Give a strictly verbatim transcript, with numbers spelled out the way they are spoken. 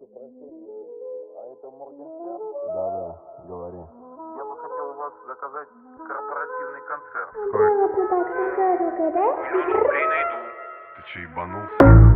А это Моргенштерн? Да-да, говори. Я бы хотел у вас заказать корпоративный концерт. Сколько? Миллион рублей найду. Ты че, ебанулся?